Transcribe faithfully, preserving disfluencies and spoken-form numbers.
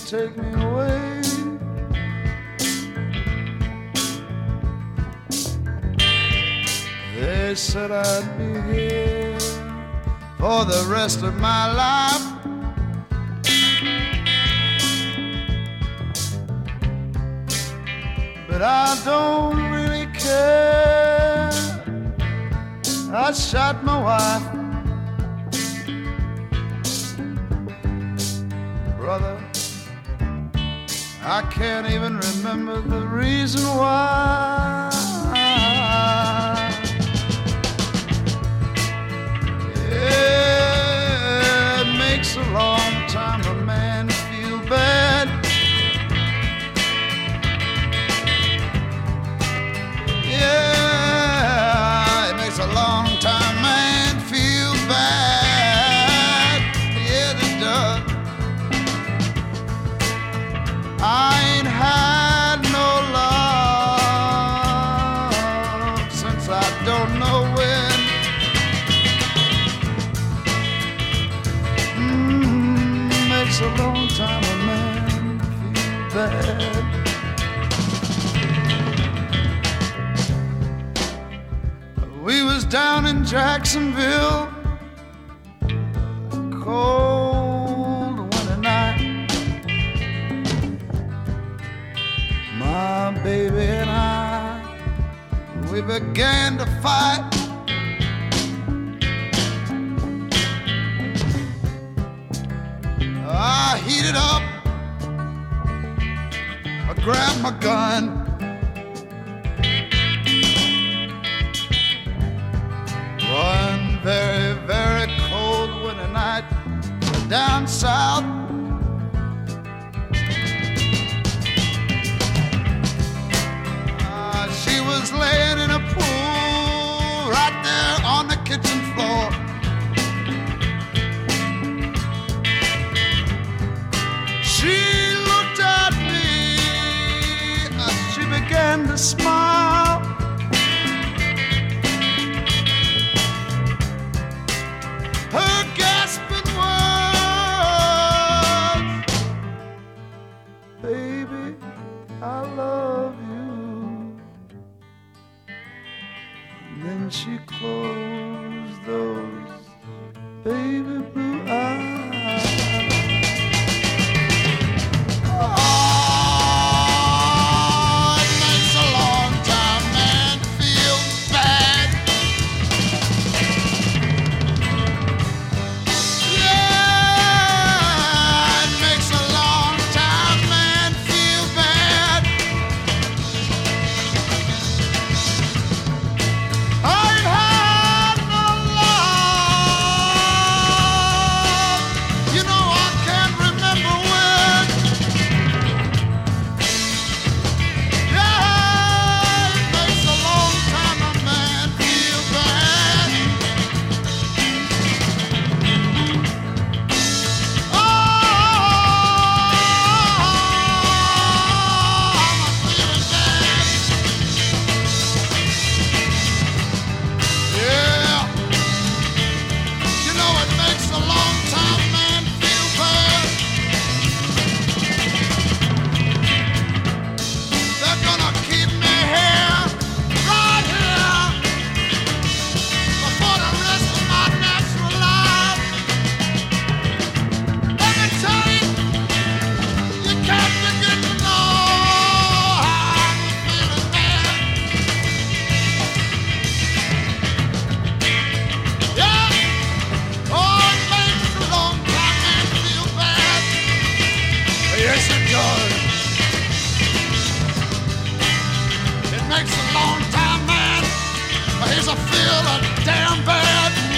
take me away. They said I'd be here for the rest of my life. But I don't really care. I shot my wife. Brother, I can't even remember the reason why. Yeah, it makes a long time a man feel bad. Yeah, it makes a long time man feel bad. Yeah, it does. I ain't had no love since I don't know when. Mm, makes a long time a man feel bad. We was down in Jacksonville, cold winter night. My baby and I, we began to fight. I heated up, I grabbed my gun. One very, very cold winter night down south. Uh, she was laying in a pool right there on the kitchen floor. She looked at me, uh, she began to smile. Her gasping words, baby, I love you. And then she closed those baby blue eyes. Oh, it makes a long time man feel bad. Yes, it does. It makes a long time, man. He's a feeling damn bad.